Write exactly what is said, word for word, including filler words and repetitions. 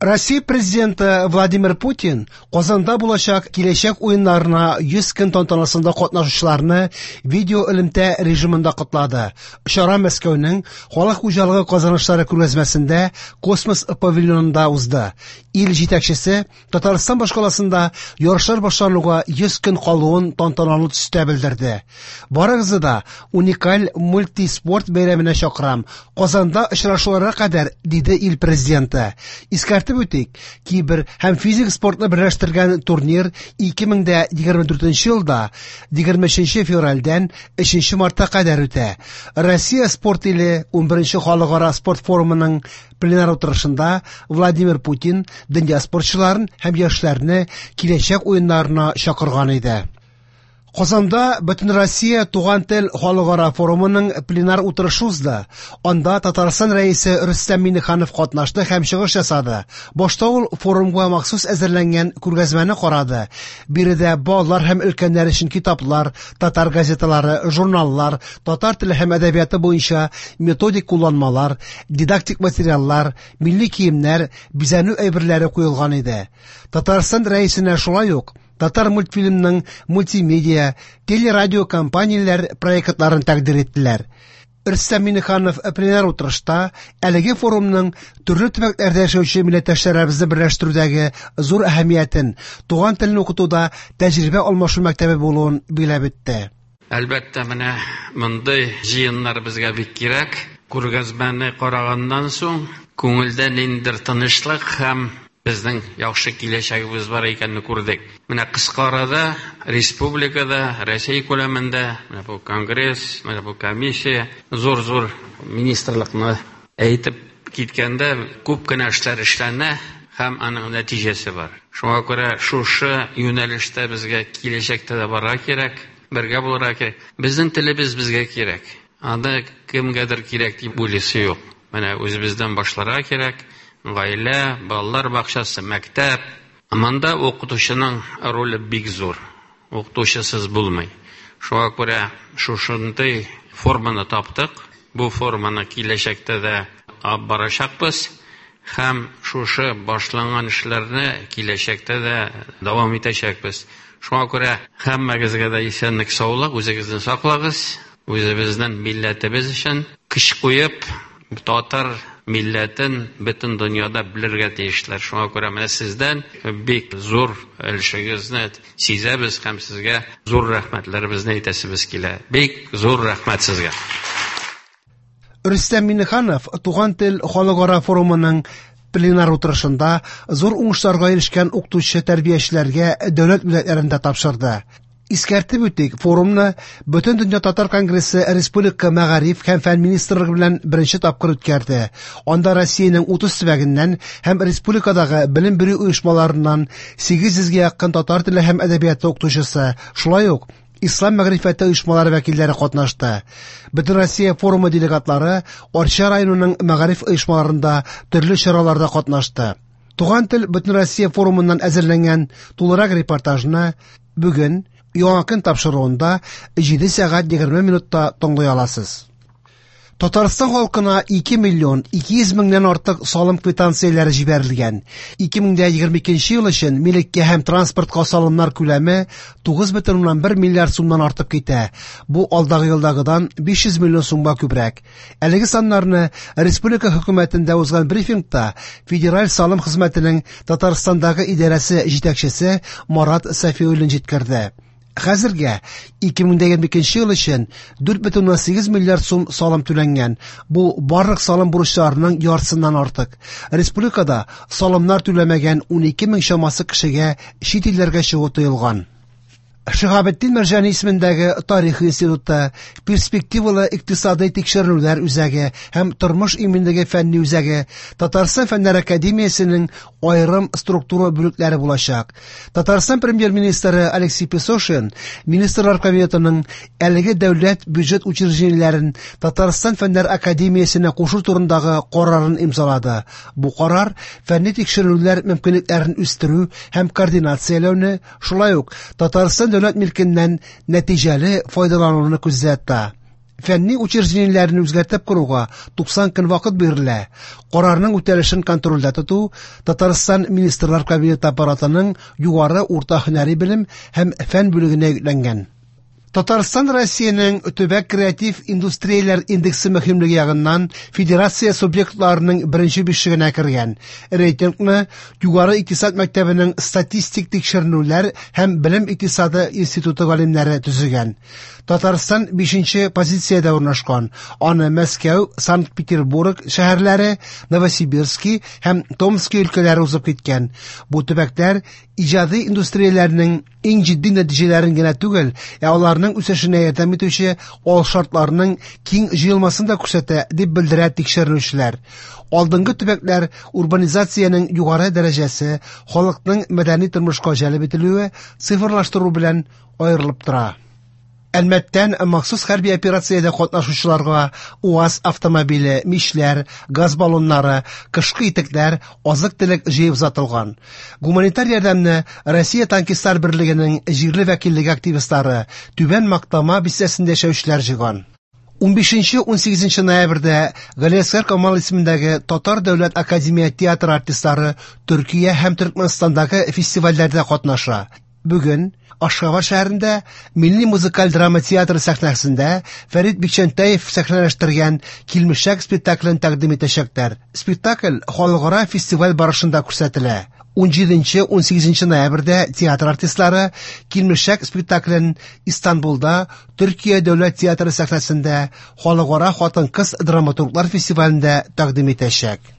Россия президенты Владимир Путин Казанда булачак киләчәк уеннарына йөз көн тантанасында катнашучыларны видео элемтә режимында котлады. Чара Мәскәүнең халык хуҗалыгы казанышлары күргәзмәсендә Космос павильонында узды. Ил җитәкчесе Татарстан башкаласында ярышлар башлануга йөз көн калуын тантаналы төстә белдерде. Барыгызны да уникаль мультиспорт бәйрәменә чакырам. Казанда очрашуларга кадәр, диде ил президенты. Искәртеп үтик, кибер һәм физик спортны берләштергән турнир ике мең егерме дүртенче елда егерменче февральдән өченче мартка кадәр үтә. Россия спорт иле унберенче халыкара спорт форумының пленар утырышында Владимир Путин дөнья спортчыларын һәм яшьләрне киләчәк уеннарына чакырган иде. Казанда Бөтен Россия туган тел халыкара форумының пленар утырышы узды. Анда Татарстан рәисе Рөстәм Миңнеханов катнашты һәм чыгыш ясады. Башта ул форумга махсус әзерләнгән күргәзмәне карады. Биредә балалар һәм өлкәннәр өчен китаплар, татар газеталары, журналлар, татар теле һәм әдәбияты буенча методик кулланмалар, дидактик материаллар, милли киемнәр, бизәнү әйберләре куелган иде. Татарстан рәисенә шулай ук Татар мультфильмның мультимедиа, телерадио компанияләр проектларын тәкъдим иттеләр. Рөстәм Миңнеханов пленар утырышта әлеге форумның төрле төбәкләрдә яшәүче милләттәшләребезне берләштерүдәге зур әһәмиятен, туган телне укытуда тәҗрибә алмашу мәктәбе булуын биләп үтте. Әлбәттә, менә мондый җыеннар безгә бик кирәк. Күргәзмәне караганнан соң күңелдә ниндидер тынычлык һәм безнең яхшы киләчәгебез бар икәнне күрдек. Менә кыска арада республикада, Россия күләмендә, менә бу конгресс, менә бу комиссия, зур-зур министрлыкны әйтеп киткәндә күп кенә эшләр эшләнә һәм аның нәтиҗәсе бар. Шуңа күрә шушы юнәлештә безгә киләчәктә дә барырга кирәк, бергә булырга кирәк. Безнең телебез безгә кирәк. Анда кемгәдер кирәк дип уйлыйсы юк. Менә үзебездән башларга кирәк. Гаилә, балалар бакчасы, мәктәп. Монда укытучының роле бик зур. Укытучысыз булмый. Шуңа күрә шушындай форманы таптык. Бу форманы киләчәктә дә алып барачакбыз һәм шушы башланган эшләрне киләчәктә дә дәвам итәчәкбез. Шуңа күрә һәммәгезгә дә исәнлек, саулык, үзегезне саклагыз. Үзебезнең милләтебез өчен көч куеп, татар милләтен бөтен дөньяда белергә тиешләр. Шуңа күрә менә сездән бик зур өлешегезне сизәбез һәм сезгә зур рәхмәтләребезне әйтәсебез килә. Бик зур рәхмәт сезгә. Рөстәм Миңнеханов туган тел халыкара форумының пленар утырышында зур уңышларга ирешкән укытучы тәрбиячеләргә дәүләт бүләкләрен тапшырды. Искәртеп үтик, форумны Бөтен дөнья татар конгрессы республика мәгариф һәм фән министрлыгы белән беренче тапкыр үткәрде. Анда Россиянең утыз төбәгеннән һәм республикадагы белем бирү оешмаларыннан сигез йөзгә якын татар теле һәм әдәбияты укытучысы, шулай ук ислам мәгърифәте оешмалары вәкилләре катнашты. Бөтен Россия форумы делегатлары Арча районының мәгариф оешмаларында төрле чараларда катнашты. Туган тел Бөтен Россия форумыннан әзерләнгән тулырак репортажны бүген яңа көн тапшыруында җиде сәгать егерме минутта тыңлый аласыз. Татарстан халкына ике миллион ике йөз меңнән артык салым квитанцияләре җибәрелгән. ике мең егерме икенче ел өчен милеккә һәм транспортка салымнар күләме тугыз бөтен уннан бер миллиард сумнан артып китә. Бу алдагы елдагыдан биш йөз миллион сумга күбрәк. Әлеге саннарны республика хөкүмәтендә узган брифингта федераль салым хезмәтенең Татарстандагы идарәсе җитәкчесе Марат Сафиуллин җиткерде. Хәзергә ике мең егерме икенче ел өчен дүрт бөтен уннан сигез миллиард сум салым түләнгән. Бу барлык салым бурычларының яртысыннан артык. Республикада салымнар түләмәгән ун ике мең чамасы кешегә чит илләргә чыгу тыелган. Шиһабетдин Мәрҗани исемендәге Тарих институты, перспективалы икътисади тикшерүләр үзәге һәм тормыш иминлеге фәнни үзәге Татарстан Фәннәр академиясенең аерым структура бүлекләре булачак. Татарстан премьер-министры Алексей Песошин министрлар кабинетының әлеге дәүләт бюджет учреждениеләрен Татарстан Фәннәр академиясенә кушу турындагы карарын имзалады. Бу карар фәнни тикшерүләр мөмкинлекләрен үстерү һәм координацияләүне, шулай ук Татарстан дәүләт милкеннән нәтиҗәле файдалануны күзәтә. Фәнни учреждениеләрне үзгәртеп коруга туксан көн вакыт бирелә. Карарның үтәлешен контрольдә тоту Татарстан Министрлар Кабинеты аппаратының югары урта һөнәри белем һәм фән бүлегенә йөкләнгән. Татарстан Россиянең төбәк креатив индустрияләр индексы мөһимлеге ягыннан федерация субъектларының беренче бишегенә кергән. Рейтингны югары икътисад мәктәбенең статистик тикшеренүләр һәм белем икътисады институты галимнәре төзегән. Татарстан бишенче позициядә урнашкан. Аны Мәскәү, Санкт-Петербург шәһәрләре, Новосибирск һәм Томск өлкәләре узып киткән. Бу төбәкләр иҗади индустрияләрнең иң җитди нәтиҗәләрен генә түгел, ә аларның үсешенә ярдәм итүче ал шартларның киң җыелмасын да күрсәтә, дип белдерә тикшеренүчеләр. Алдынгы төбәкләр урбанизациянең югары дәрәҗәсе, халыкның мәдәни тормышка җәлеп ителүе цифрлаштыру белән аерылып тора. Әлмәттән махсус хәрби операциядә катнашучыларга УАЗ автомобиле, мичләр, газ баллоннары, кышкы итекләр, азык-төлек җыеп узатылган. Гуманитар ярдәмне Россия танкистлар берлегенең җирле вәкиллеге активистлары Түбән Мактама бистәсендә яшәүчеләр җыйган. ун бишенче - ун сигезенче ноябрьдә Галиәсгар Камал исемендәге Татар дәүләт академия театр артистлары Төркия һәм Төркмәнстандагы фестивальләрдә катнаша. Бүген Ашхабад шәһәрендә Милли музыкаль драма театры сәхнәсендә Фәрит Бикчәнтәев сәхнәләштергән Килмешәк спектаклен тәкъдим итәчәкләр. Спектакль халыкара фестиваль барышында күрсәтелә. ун җиденче - ун сигезенче ноябрьдә театр артистлары Килмешәк спектаклен Истанбулда Төркия дәүләт театры сәхнәсендә халыкара хатын-кыз драматурглар фестивалендә тәкъдим итәчәк.